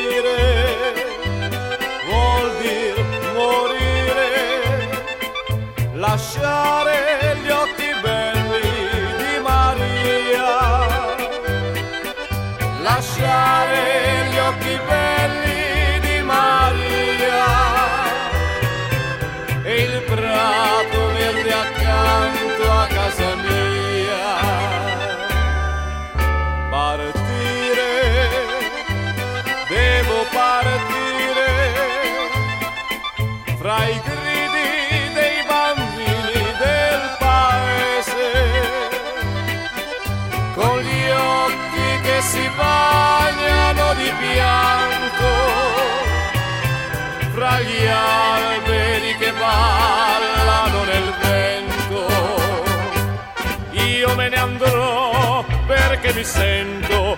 vuol dir morire, lasciare gli occhi belli di Maria, lasciare gli occhi belli di Maria e il prato verde accanto a casa mia. Partire, devo partire fra i gridi dei bambini del paese, con gli occhi che si bagnano di pianto, fra gli alberi che ballano nel vento. Io me ne andrò perché mi sento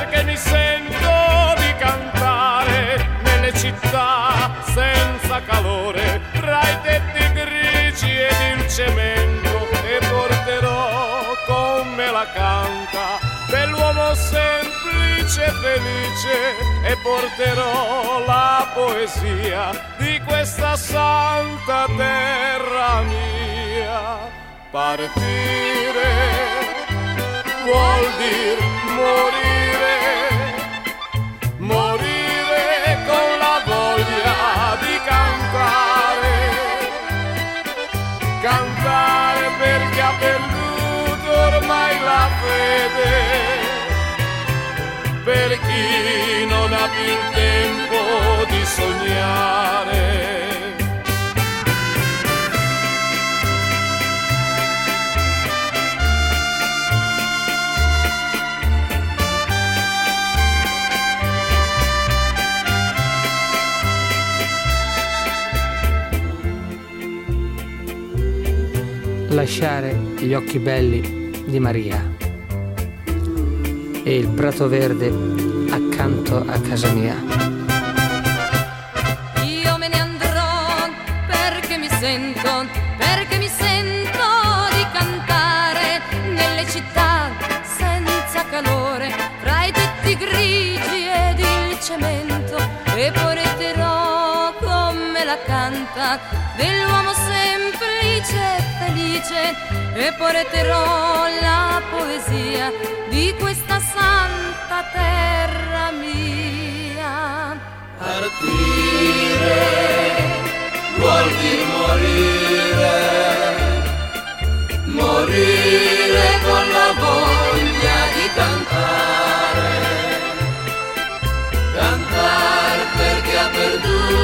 di cantare nelle città senza calore, tra i tetti grigi ed il cemento, e porterò con me la canta dell'uomo semplice e felice, e porterò la poesia di questa santa terra mia. Partire vuol dir morire, morire con la voglia di cantare, cantare perché ha perduto ormai la fede, per chi non ha più il tempo di sognare. Lasciare gli occhi belli di Maria e il prato verde accanto a casa mia. Io me ne andrò perché mi sento di cantare nelle città senza calore, fra i tetti grigi ed il cemento, e porterò come la canta dell'uomo semplice e felice, e porterò la poesia di questa santa terra mia. Partire vuol dir morire, morire con la voglia di cantare, cantare perché ha perduto